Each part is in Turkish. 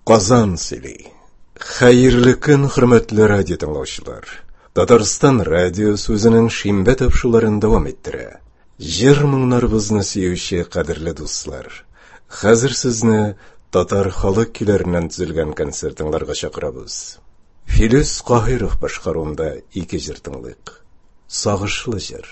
Qazan sili. Hayırlı gün, hürmetli radyo dinləyicilər. Tataristan radio sözünün şimbe tapşılarını devam ettire. Jer mыңнарыбызны sevişi qadirli dostlar. Hazır sizni Tatar xalq külerinden düzülgen konsertinlarga çakırabız. Filüs Qahirov başqarımda iki jir dinlik. Sağışlı jir.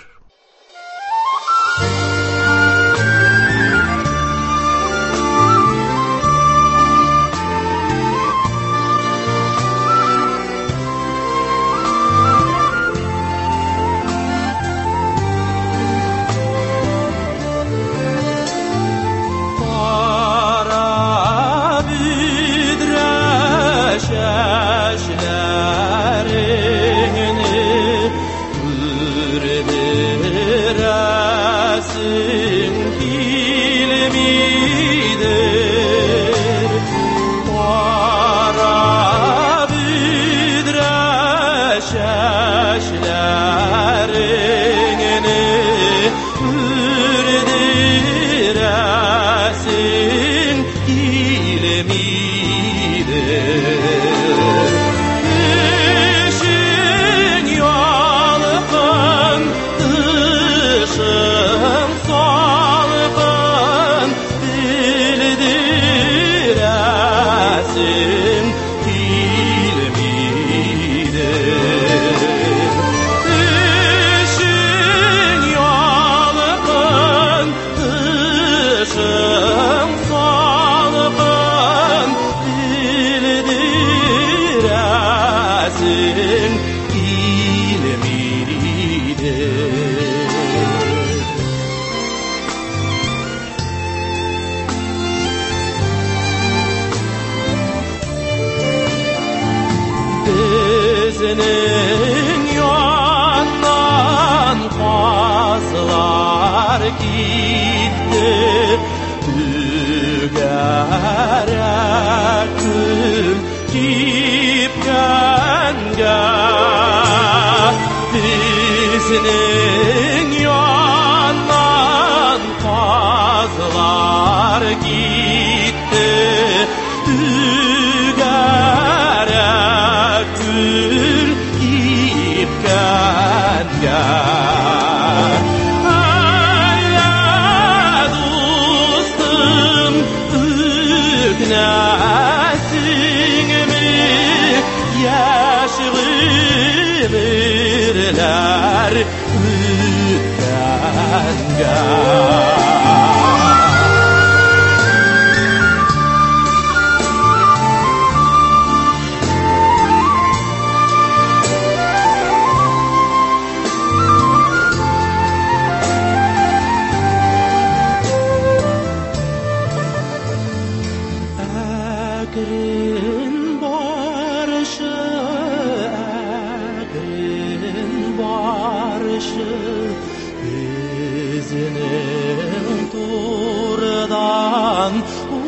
Senin yandan fazlar gitti, tügerek tüm gipkenge. Bizning yandan fazlar gitti, tügerek tüm gipkenge. Dostum, ügnasingmi yaşgımirler ütkenge. Bizning turdan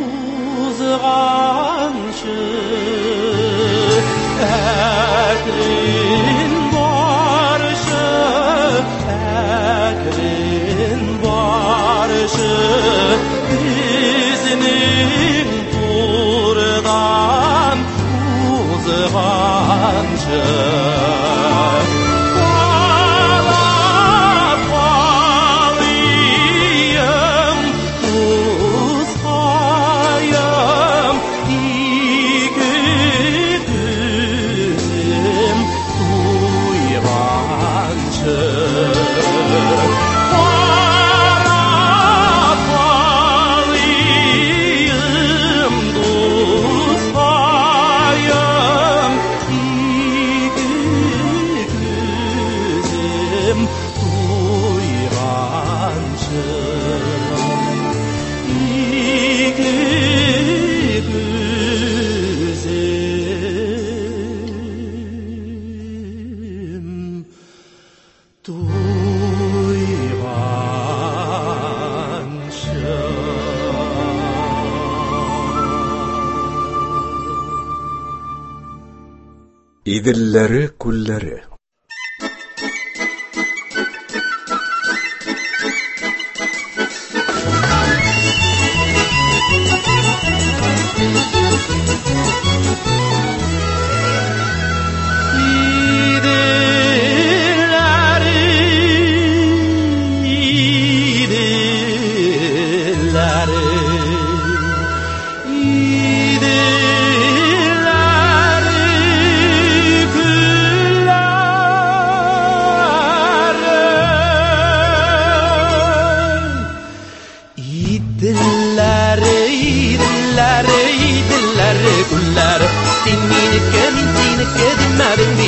uzg'anchi akrin borishi bizning turdan uzg'anchi. İdilleri kulleri.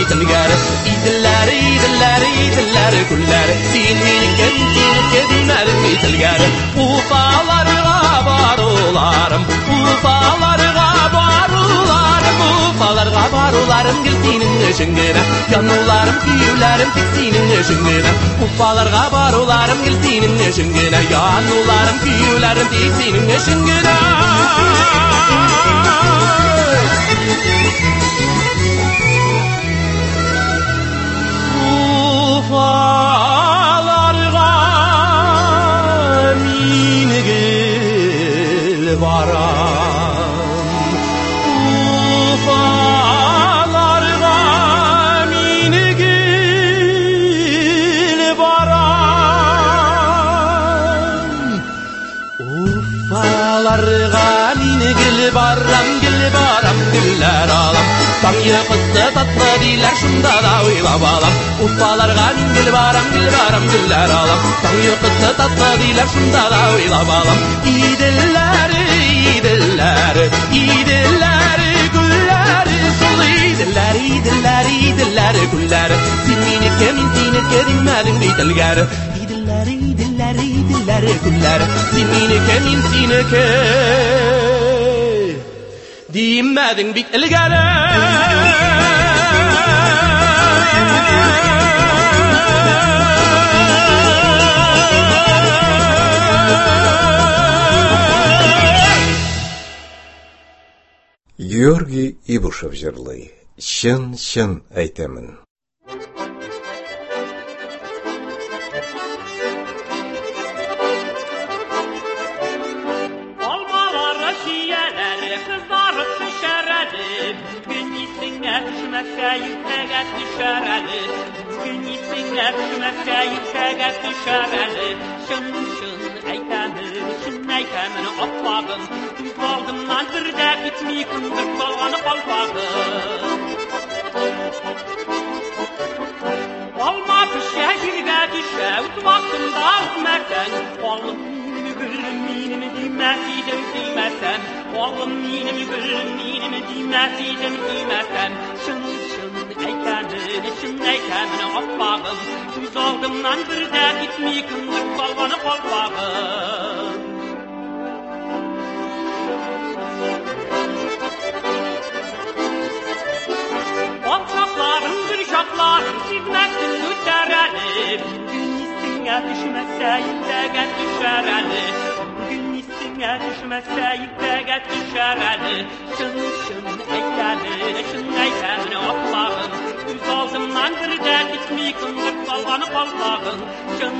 bitilgar idillar idillar idillar kullar sinike dinler bitilgar ufalarga barularım ufalarga barularım giltinin şengene yanlarım kiyularım tiksinin şengene ufalarga barularım giltinin şengene yanlarım kiyularım tiksinin şengene ufalarga minigil baram ufalarga minigil baram ufalarga minigil baram giller alam Tam yıkıttı tatlı diler şunda da uylap alam Ufalarga gil baram giller alam Tam yıkıttı tatlı diler şunda da uylap alam İdiller idiller idiller güller Sul idiller idiller idiller güller Sinminike min sinike dinmedin bitilger İdiller idiller idiller güller Sinminike min sinike Dimmedin bit ilgare Георгий Ибушев жырлый. Шын айтамын. Aytamın otlağın Aldımdan bir de gitmey kundur kalğanı qalpağın Olma pişe jirge düşe Utmaqtımda altmərsən Oğlum minimi gülüm minimi Diyməsidim diyməsim Oğlum minimi gülüm minimi Diyməsidim diyməsim Şın aytamın otlağın Üz aldımdan bir de gitmey kundur kalğanı qalpağın Alçaklarım, gürşaklarım, sizmezsin lüttereli Bugün üstüne düşmezse yükseğet düşereli Bugün üstüne düşmezse yükseğet düşereli Şın eytemin otlağın Üz aldımdan bir de gitmey kındır kalğanı qalpağın Şın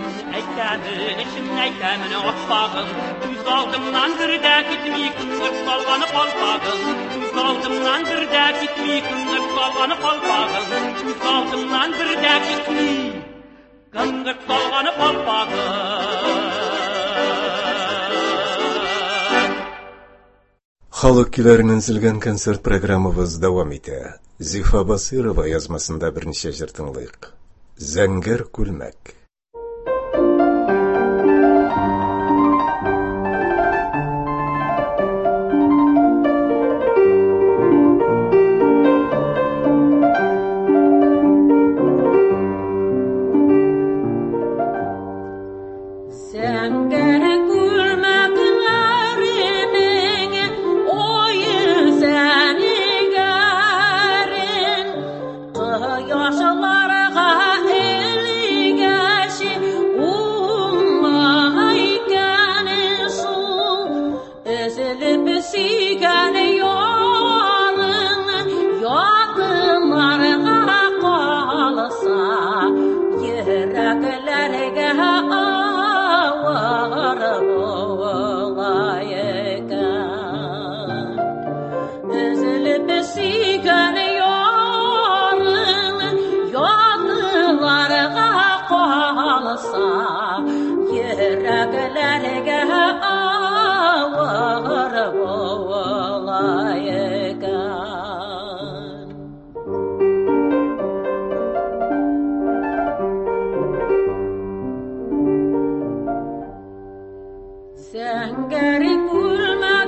eytemin otlağın Üz aldımdan bir de gitmey kındır kalğanı qalpağın Üz aldımdan bir de gitmey kındır kalğanı qalpağın Üz aldımdan bir de gitmey kındır kalğanı qalpağın Халық күйләреннән зилгән концерт программабыз дәвам итә. Зифа Басирова язмасында берничә җыр тыңлыйк. Зәңгәр күлмәк.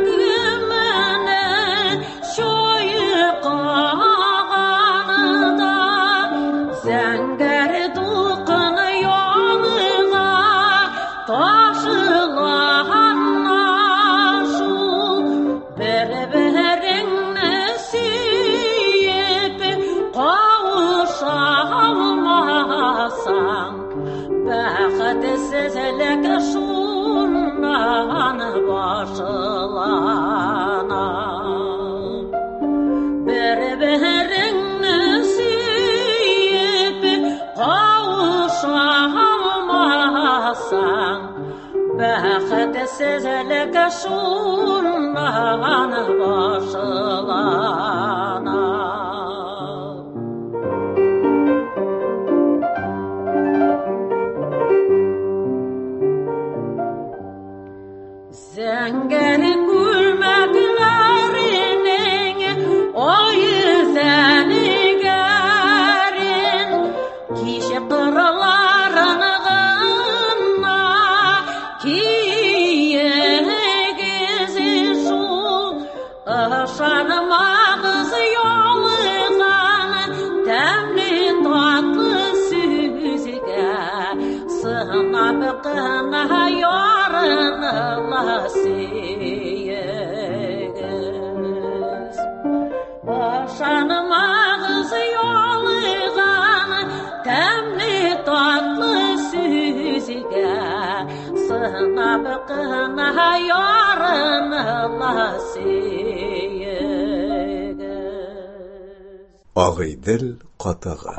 Şoyu qağanıda adetsizlik şundan başlana. Zengeni gülmeklerinin o yüzeni gerin, kişi kırlarını gınna, kiyegizi şu, ışanmağız yolgan, temli tatlı süzge, sığınab kına yarınla siyiz. Boşanmağız yolgan, temli tatlı süzge, sığınab kına yarınla siyiz. Ağıydil qatağı.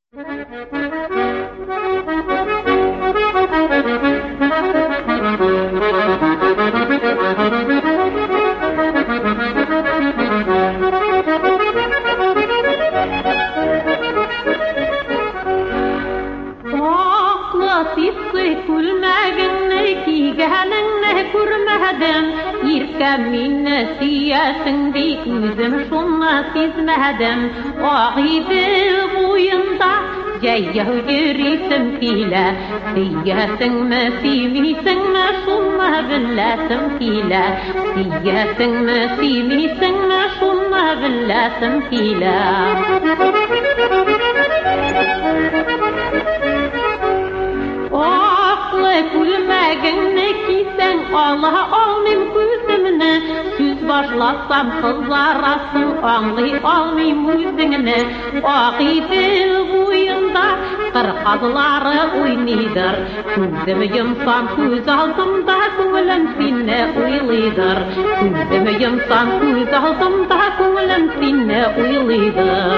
İrkem minne siyasetinde gözüm şunla sezmedim. Ağıydı boyunda Jayyahu yürüsüm kile, siyasen mi simisin mi şunla billasim kile, siyasen mi simisin mi şunla billasim kile. Aklı kulmagını kisen Allah almim gözümünü, süz başlasam kızarasın anlay almayım yüzünü. Ağıydil boyunda kırkazları oynaydır, gözümü yumsam göz altımda көңілім сені ойлайdır, gözümü yumsam göz altımda көңілім seni ойлайdır.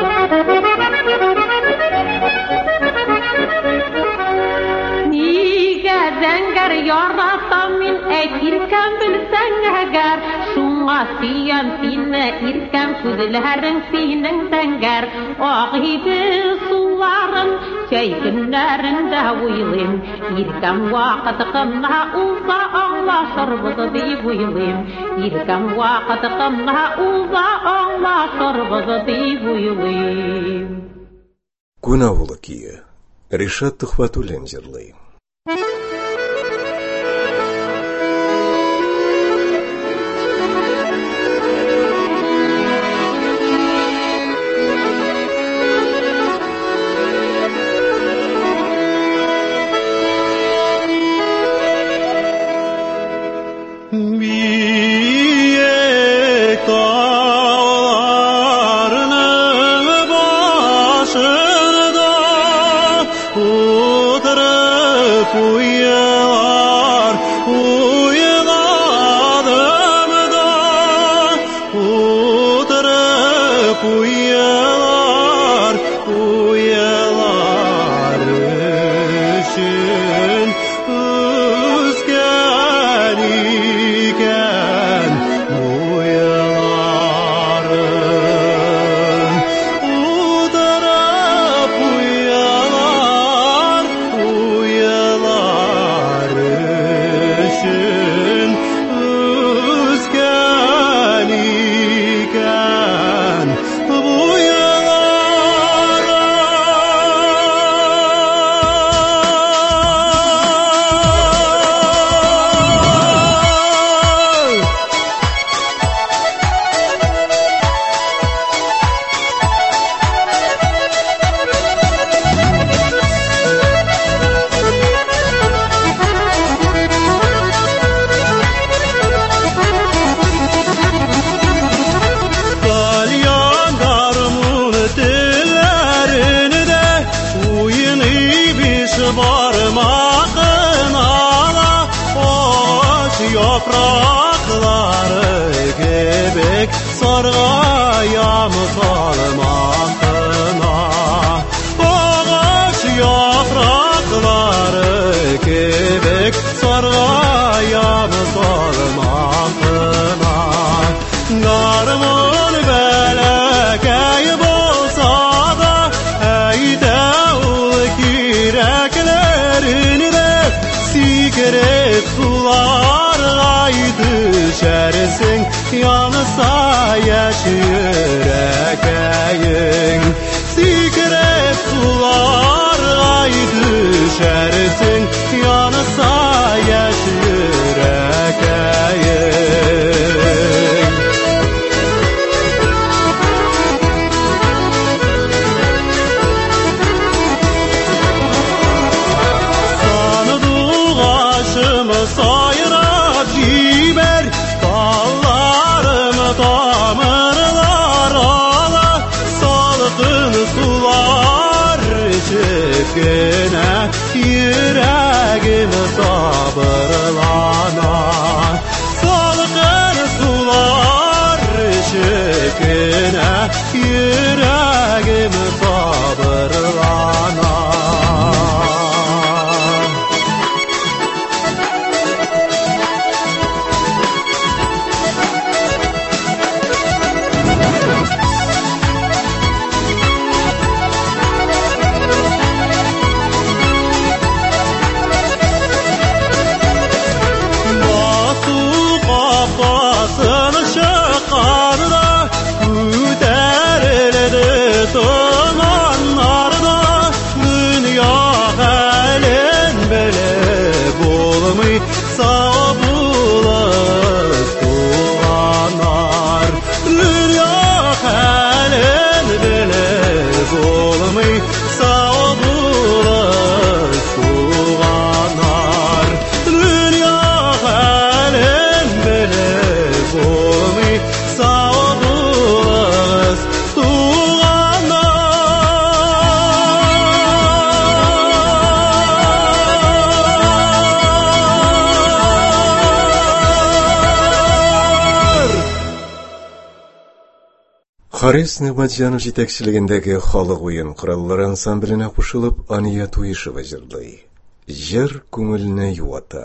Zengər yarasam min irkəm bilsən əgər, şuna siyəm seni irkəm sözlərin senin zengər. Ağıydı suların çaykinlərində uylayım, irkəm vaxtıqımda uza anlaşırbız deyib uylayım, irkəm vaxtıqımda uza anlaşırbız deyib uylayım. Күнәулы кие. Ришат Тухватуллин жырлый. Yaprakları gebek sargayam salmakına, ağaç yaprakları gebek sargayam armon belakay bolsa da ayda ul kiraklerini de sikret sular aydı şersin yansa yaşırakayın sikret sular aydı şersin yansa yaşırakayın sanıduğaşımı sayırap jiber dallarımı damarlar ala salkın sular çıkına yüreğim sabırlana salkın sular çıkına yüreğim sabırlana Харис Нигматжанов жетекчилигиндеги халық ойын құраллары ансамбліне қушылып, Ания Туишева жырлай. Жыр көңіліне юата.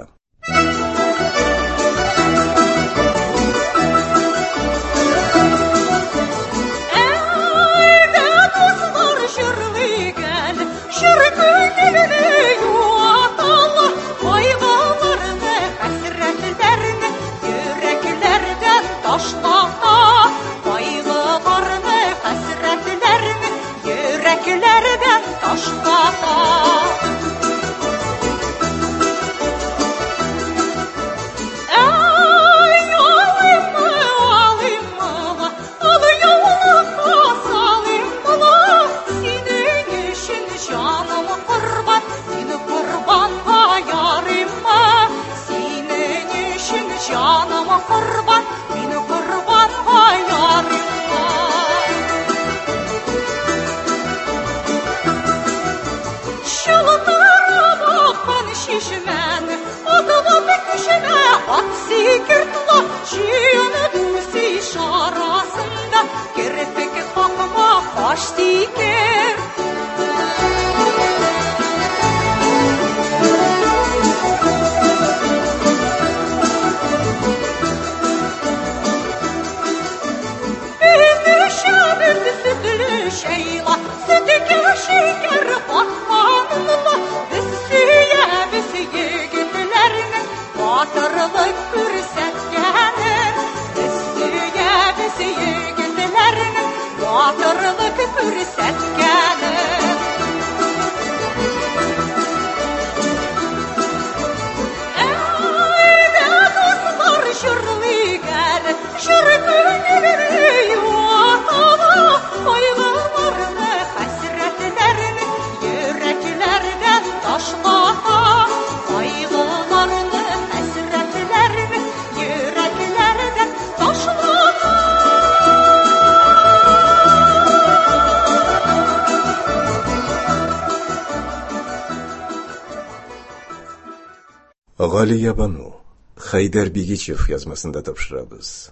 Галия Бану, Хайдар Бигичев yazmasında тапшырабыз.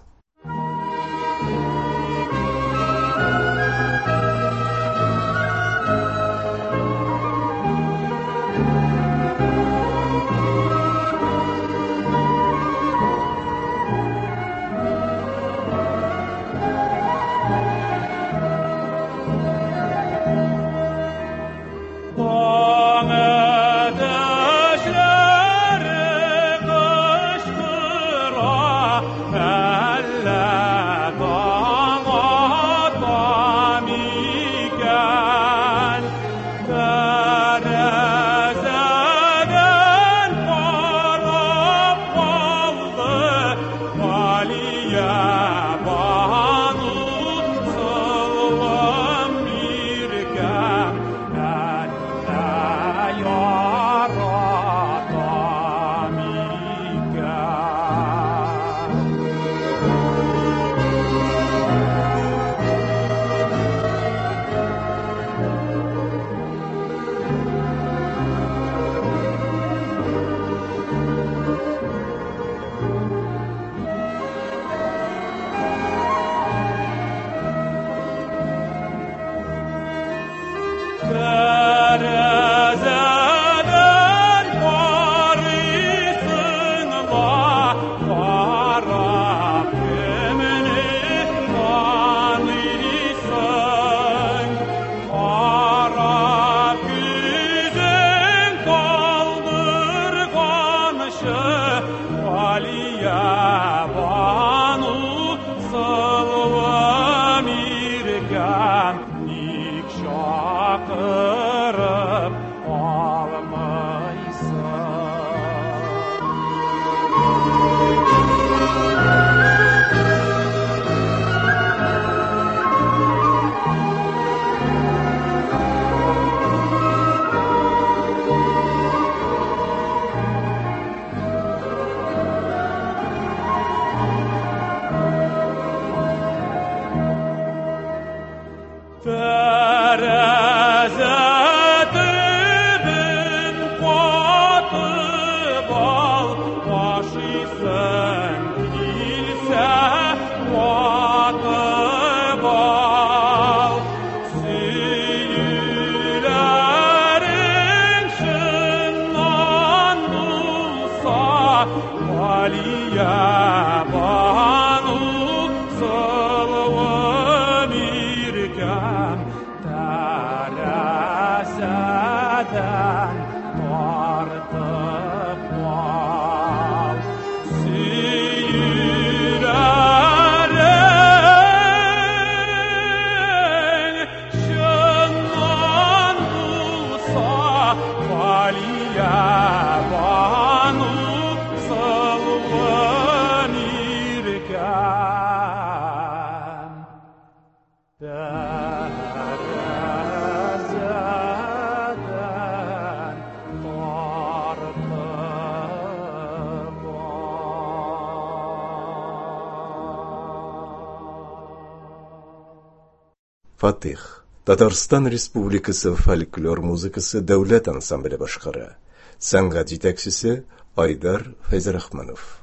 Фатих. Татарстан Республикасы фольклор музыкасы дәүләт ансамбле башкара. Сәнгать җитәкчесе Айдар Фәйзрахманов.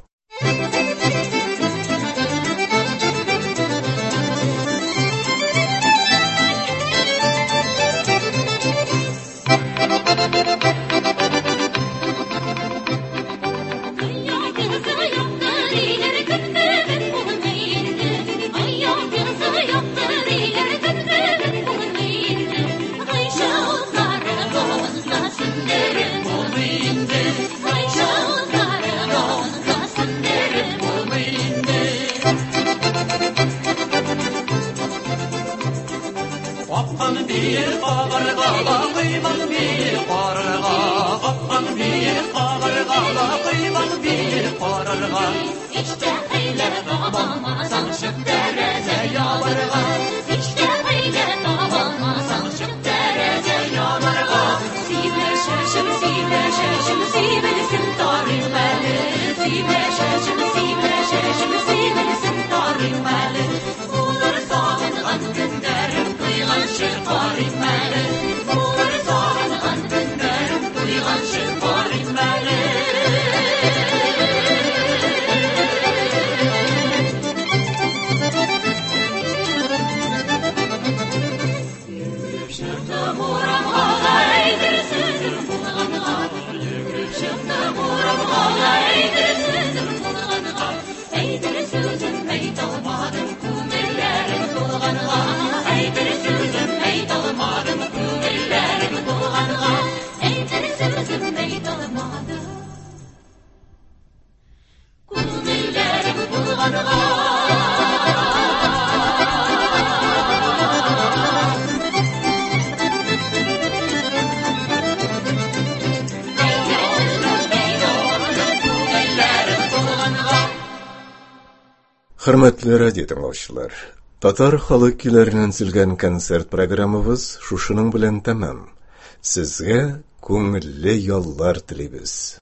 Хөрмәтле радио тыңлаучылар, татар халык көйләреннән сөйләгән концерт программабыз шушының белән тәмам. Сезгә күңелле яллар телибез.